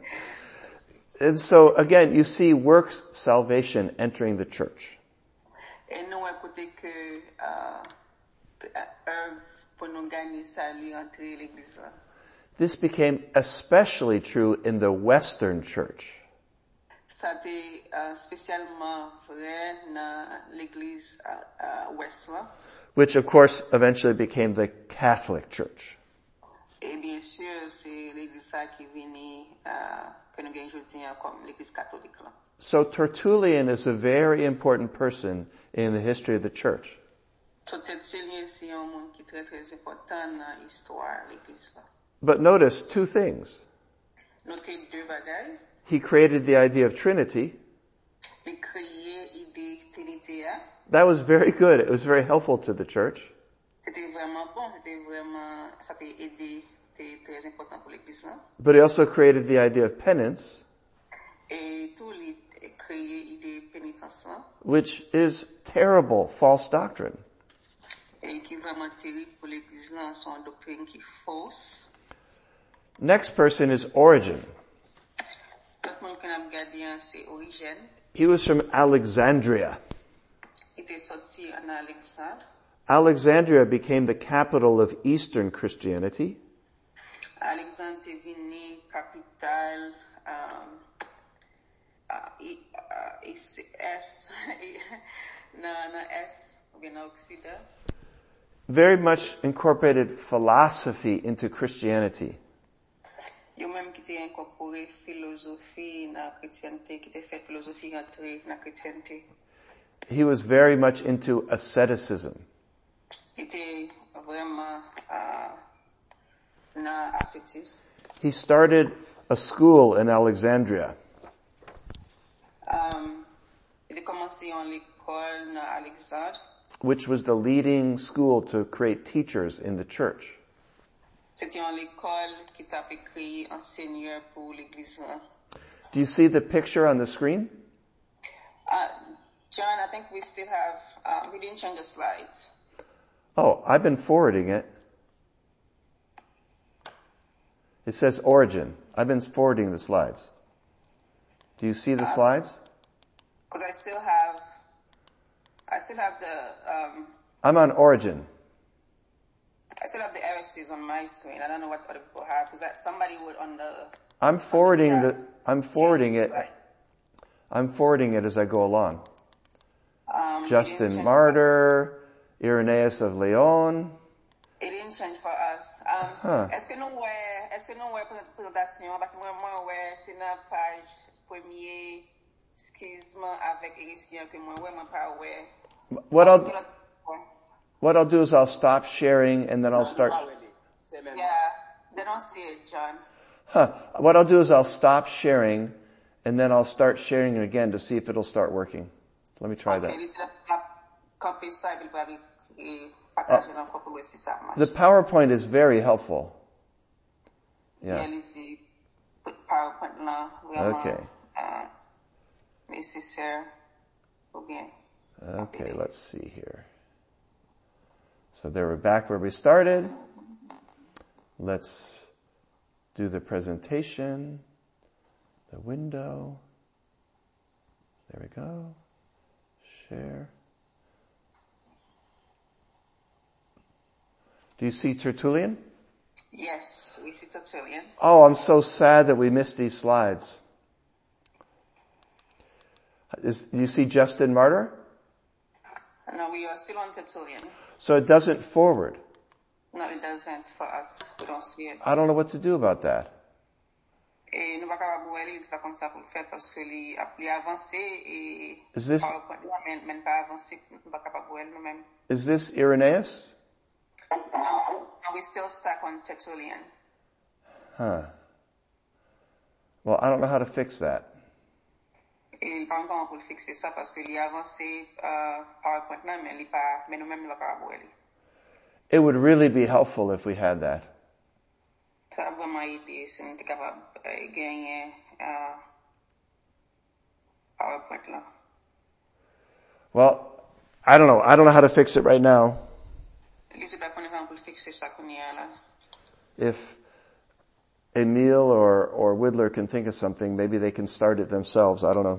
And so again, you see works salvation entering the church. Et nous, écoutez que, uh, œuvre pour nous gagner salut entrer l'église là. This became especially true in the Western church. Ça était uh, spécialement vrai dans l'église uh, uh, ouest là. Which of course eventually became the Catholic Church. Et bien sûr, c'est l'église ça qui vient, uh, que nous gagnons aujourd'hui comme l'église catholique là. So Tertullian is a very important person in the history of the church. So Tertullian c'est un monde qui est très très important dans l'histoire de l'église là. But notice two things. Notez deux bagages. He created the idea of Trinity. Il créé l'idée trinité. That was very good. It was very helpful to the church. C'était vraiment bon, c'était vraiment, ça peut aider, c'était très important pour l'église là. But he also created the idea of penance, Et tout il créé l'idée pénitence là. which is terrible, false doctrine. Et qui est vraiment terrible pour l'église là, son doctrine qui est fausse. Next person is Origen. L'autre monde qu'on a regardé, c'est Origène. He was from Alexandria. Il était sorti en Alexandre. Alexandria became the capital of Eastern Christianity. Alexandre est venu capitale, um, uh, uh, S, na, na S, ou bien na Occident. Very much incorporated philosophy into Christianity. Yo même qui t'ai incorporé philosophie na chrétienté, qui t'ai fait philosophie entrer na chrétienté. He was very much into asceticism. Il était vraiment uh, na ascétisme. He started a school in Alexandria. Um, il a commencé en l'école na Alexandre, Which was the leading school to create teachers in the church. c'était en l'école qui t'a fait créer un seigneur pour l'église. Do you see the picture on the screen? Uh, John, I think we still have, uh, we didn't change the slides. Oh, I've been forwarding it. It says Origin. I've been forwarding the slides. Do you see the uh, slides? Cause I still have, I still have the, um, I'm on Origin. I still have the Arises on my screen. I don't know what other people have. Cause that somebody would on the, I'm forwarding the, the, I'm forwarding it. I'm forwarding it as I go along. Um, Justin Martyr, Irenaeus of Leon. It didn't change for us. Um, Huh. Est-ce que nous ouais, est-ce que nous ouais présentation, parce que moi ouais, c'est la page premier schisme avec Hérésien que moi ouais, moi pas ouais. What I'll, what I'll do is I'll stop sharing and then I'll start. Yeah, they don't see it, John. Huh. What I'll do is I'll stop sharing and then I'll start sharing it again to see if it'll start working. Let me try that. Uh, the PowerPoint is very helpful. Yeah. Okay. Okay, let's see here. So there we're back where we started. Let's do the presentation, the window. There we go. Share. Do you see Tertullian? Yes, we see Tertullian. Oh, I'm so sad that we missed these slides. Is, you see Justin Martyr? No, we are still on Tertullian. So it doesn't forward. No, it doesn't for us. We don't see it. I don't know what to do about that. Et nous va capable voir il pas comme ça pour le faire parce que li li avancé et Is this mais même pas avancé nous pas capable voir nous-mêmes. is this Irenaeus? No, we still stuck on Tertullian. Huh. Well, I don't know how to fix that. Et pas encore pour fixer ça parce que li avancé euh PowerPoint là mais li pas mais nous-mêmes nous pas capable voir. It would really be helpful if we had that. Ça vraiment aider si nous était capable gagner euh PowerPoint là. Well, I don't know. I don't know how to fix it right now. If Emil or, or Whittler can think of something, maybe they can start it themselves. I don't know.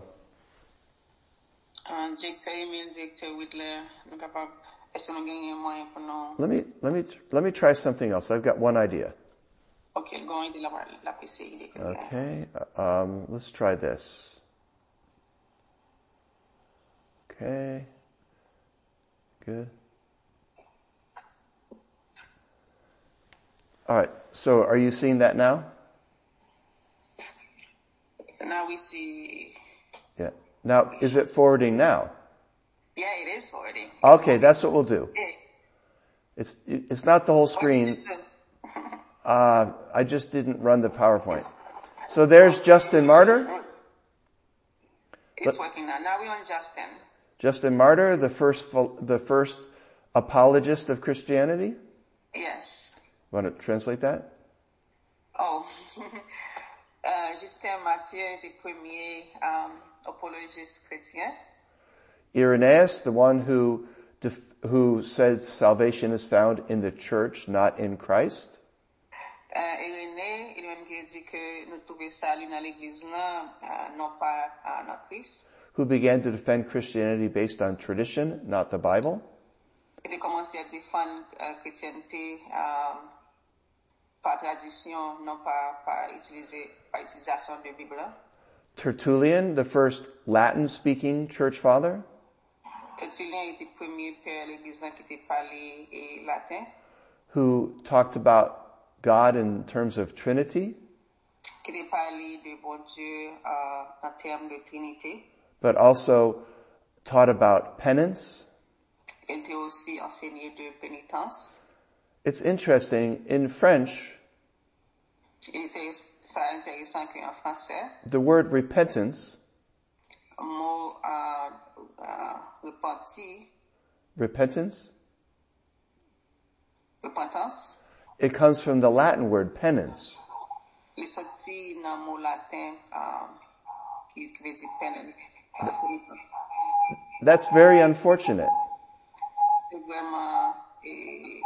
Let me, let me, let me try something else. I've got one idea. Okay, um, let's try this. Okay. Good. All right. So are you seeing that now? Now we see. Yeah. Now, is it forwarding now? Yeah, it is forwarding. It's okay, forwarding. That's what we'll do. It's, it's not the whole screen. Uh, I just didn't run the PowerPoint. So there's Justin Martyr. It's working now. Now we're on Justin. Justin Martyr, the first, the first apologist of Christianity? Yes. Want to translate that? Oh. uh, Justin Martyr, the premier, um, apologist chrétien. Irenaeus, the one who, def- who says salvation is found in the church, not in Christ. Uh, Irénée, il même qui dit que nous trouvons salut dans l'église là, non pas dans Christ. Who began to defend Christianity based on tradition, not the Bible. Il a commencé à défendre la chrétienté par tradition, non pas par utiliser par utilisation de Bible. Tertullian, the first Latin-speaking church father. Tertullian était premier père l'église qui était parlé latin. Who talked about God in terms of Trinity. Qui était parlé de bon Dieu en termes de Trinité. But also taught about penance. Il était aussi enseigné de pénitence. It's interesting, in French, Il était ça intéressant qu'en français, the word repentance, mot euh, euh, repenti, repentance, repentance, it comes from the Latin word penance. il sorti dans mot latin euh, qui veut dire pénitence. That's very unfortunate. C'est vraiment, eh,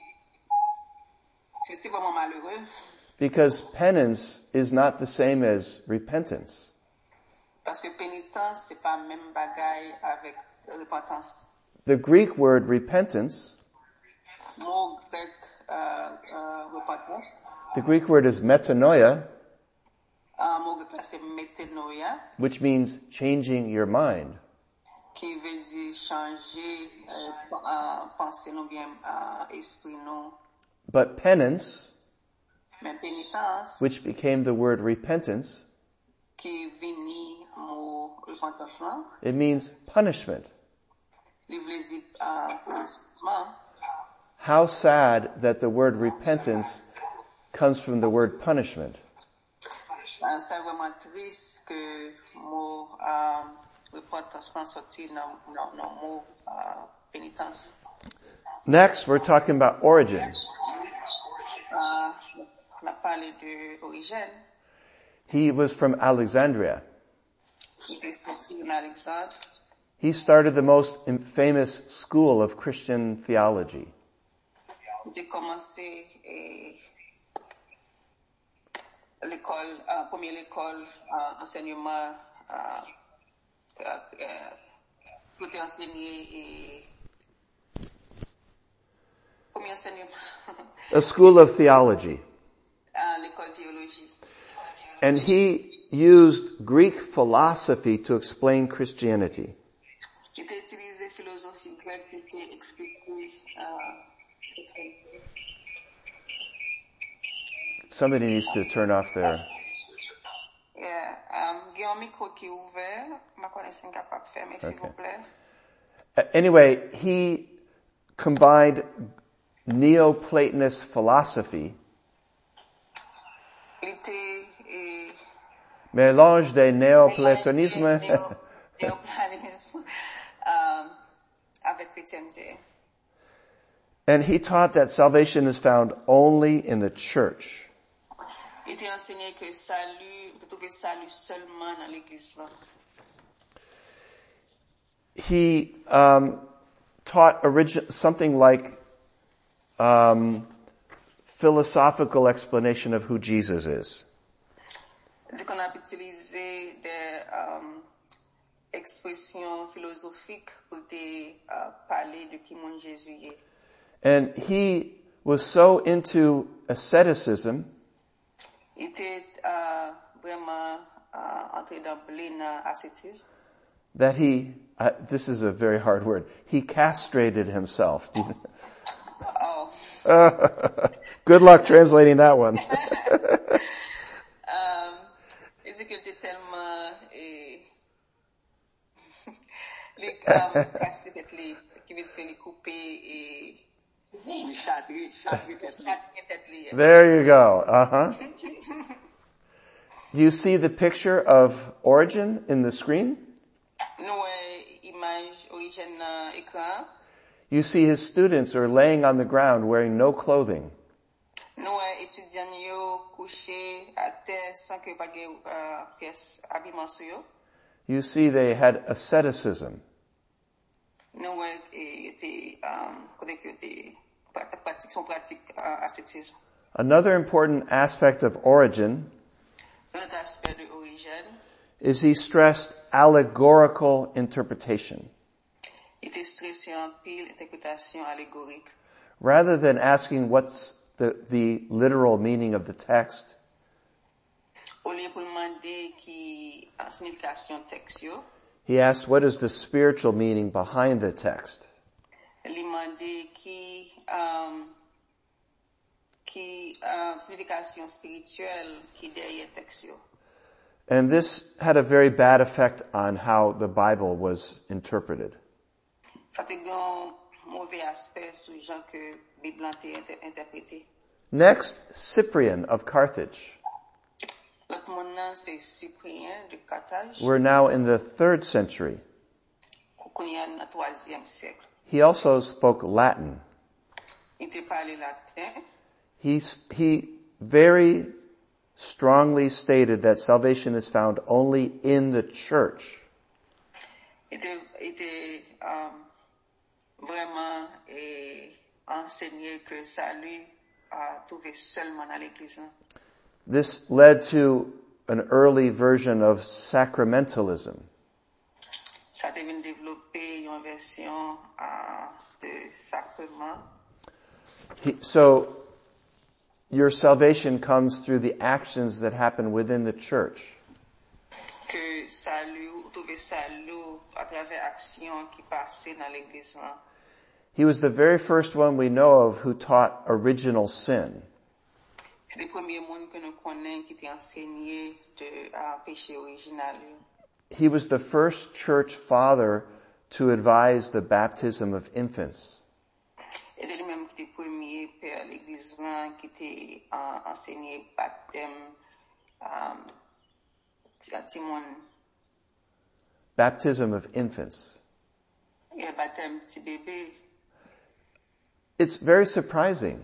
c'est vraiment malheureux. Because penance is not the same as repentance. Parce que pénitence, c'est pas même bagaille avec repentance. The Greek word repentance, Mot grec, euh, euh, repentance. the Greek word is metanoia, Un mot grec, c'est métanoïa, which means changing your mind. qui veut dire changer, euh, penser nous bien, euh, esprit nous. But penance, Mais pénitence, which became the word repentance, qui vini mot repentance là, it means punishment. il veut dire, euh, punissement. How sad that the word repentance comes from the word punishment. C'est vraiment triste que mot, euh, repentance là sorti dans, dans, dans mot, euh, pénitence. Next, we're talking about Origen. Uh, on a parlé de Origène. He was from Alexandria. Il était sorti en Alexandre. He started the most famous school of Christian theology. Il a commencé eh, l'école, euh, première école, euh, enseignement, euh, euh, pour enseigner et premier enseignement. A school of theology. À l'école théologie. And he, used Greek philosophy to explain Christianity. Il a utilisé philosophie grecque pour expliquer uh, Somebody needs to turn off their... Yeah, um, il y a un micro qui est ouvert. Ma connaissance capable de fermer, s'il vous plaît. Uh, Anyway, he combined Neoplatonist philosophy, Il était, eh, mélange de néoplatonisme, néo- néoplatonisme, um, avec chrétienté. and he taught that salvation is found only in the church. Il était enseigné que salut, de trouver salut seulement dans l'église là. He um, taught origi- something like um, philosophical explanation of who Jesus is. Donc on a utilisé des um, expressions philosophiques pour te uh, parler de qui mon Jésus est. And he was so into asceticism Il était uh, vraiment uh, entré dans plein ascétisme. that he, uh, this is a very hard word, he castrated himself. Do you- Oh. Good luck translating that one. um, il dit qu'il était tellement eh, les um, cassé tête li, qui veut dire que les couper et Oui, chadré, chadré tête li. chadrer tête li. There you go. Uh-huh. Do you see the picture of Origen in the screen? Nous eh, image origine na écran. You see his students are laying on the ground wearing no clothing. Nous eh, étudiants yo couché à terre sans que pas de uh, pièce habillement sur yo. You see they had asceticism. Nous eh, était um, côté que était pratique son pratique uh, ascétisme. Another important aspect of Origen Un autre aspect de origine, is he stressed allegorical interpretation. il était stressé en pile interprétation allégorique. Rather than asking what's the, the literal meaning of the text, Au lieu pour demander qui a signification texte yo, he asked what is the spiritual meaning behind the text. il demandait qui um, qui um, signification spirituelle qui derrière texte yo. And this had a very bad effect on how the Bible was interpreted. Ça te un mauvais aspect sur gens que Bible a été inter- interprété. Next, Cyprian of Carthage. L'autre monde nan, c'est Cyprien de Carthage, We're now in the third century. qu'on y a dans le troisième siècle. He also spoke Latin. Il te parlait latin. He, he very strongly stated that salvation is found only in the church. Il te, il te um, vraiment eh, enseigné que salut a trouvé seulement dans l'église. Hein. This led to an early version of sacramentalism. Ça devient développé une version uh, de sacrement. He, so, your salvation comes through the actions that happen within the church. Que salut, ou trouver salut à travers action qui passait dans l'église. Hein. He was the very first one we know of who taught original sin. C'est le premier monde que nous connaissons qui était enseigné de uh, péché original. He was the first church father to advise the baptism of infants. Et c'est lui-même qui était premier père de l'église là, qui était uh, enseigné baptême um, à Timon, Baptism of infants. et baptême petit bébé. It's very surprising.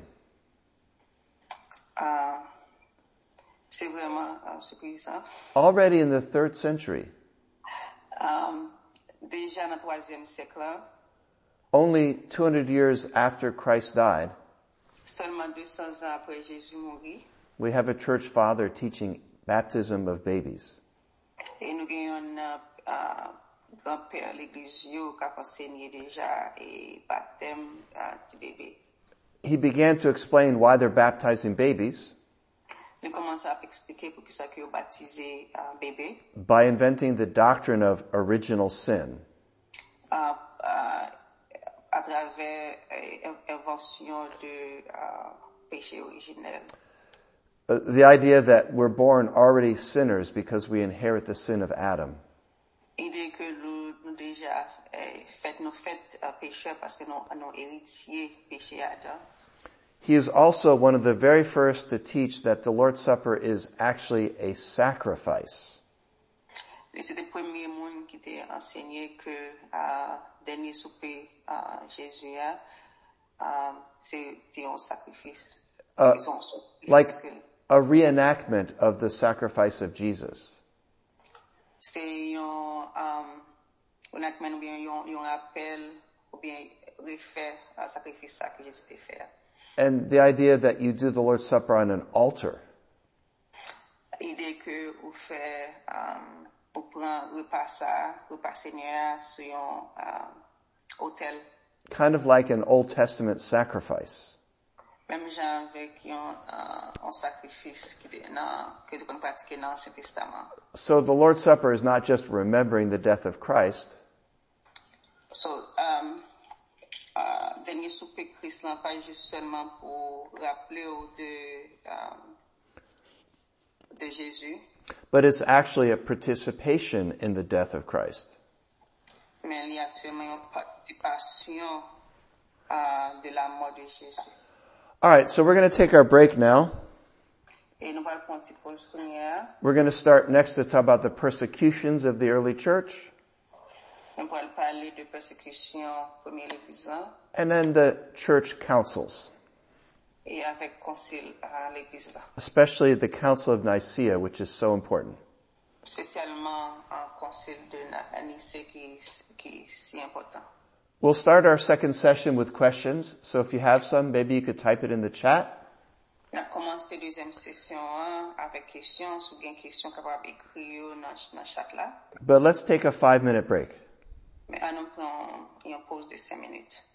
Uh, c'est vraiment uh, surprisant. Already in the third century, Um, déjà dans le troisième siècle, là, only two hundred years after Christ died, seulement deux cents ans après Jésus mourit, we have a church father teaching baptism of babies. et nous avons un uh, grand-père de l'église qui a enseigné déjà et baptême à petit bébé. He began to explain why they're baptizing babies, Il commence à expliquer pour qui ça que baptisé uh, bébé. By inventing the doctrine of original sin. Uh, uh, à travers l'invention de uh, péché originel. Uh, the idea that we're born already sinners because we inherit the sin of Adam. Idée que nous, nous déjà eh, fait nous fait uh, pécheurs parce que nous nous héritier péché Adam. He is also one of the very first to teach that the Lord's Supper is actually a sacrifice. C'est le premier monde qui t'a enseigné que uh, dernier souper uh, Jésus a um, c'est un sacrifice. Uh, like a reenactment of the sacrifice of Jesus. C'est un um, reenactment ou bien un rappel ou bien refaire un sacrifice que Jésus t'a fait. And the idea that you do the Lord's Supper on an altar. L'idée que vous faites, um, vous prenez repas ça, repas Seigneur sur un um, hôtel. Kind of like an Old Testament sacrifice. Même genre avec un, uh, un sacrifice qui que tu peux pratiquer dans l'Ancien Testament. So the Lord's Supper is not just remembering the death of Christ. So, um, Uh, dernier souper Christ là pas juste seulement pour rappeler de um, de Jésus, but it's actually a participation in the death of Christ. Mais il y a actuellement une participation uh, de la mort de Jésus. All right, so we're going to take our break now. Et nous allons prendre une petite pause première. We're going to start next to talk about the persecutions of the early church. On pourrait parler de persécution première l'église and then the church councils. Et avec concile à l'église là. Especially the Council of Nicaea, which is so important. Spécialement un concile de Nicée qui qui est si important. We'll start our second session with questions. So if you have some, maybe you could type it in the chat. On a commencé deuxième session avec questions, ou bien questions capable écrire dans dans chat là. But let's take a five minute break. Mais on prend une pause de cinq minutes.